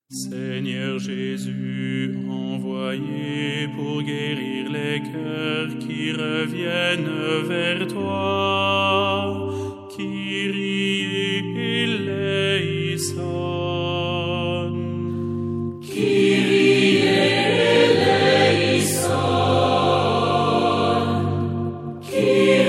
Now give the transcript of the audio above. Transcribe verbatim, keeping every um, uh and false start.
Seigneur Jésus, envoyé pour guérir les cœurs qui reviennent vers toi, Kyrie eleison. Kyrie eleison. Kyrie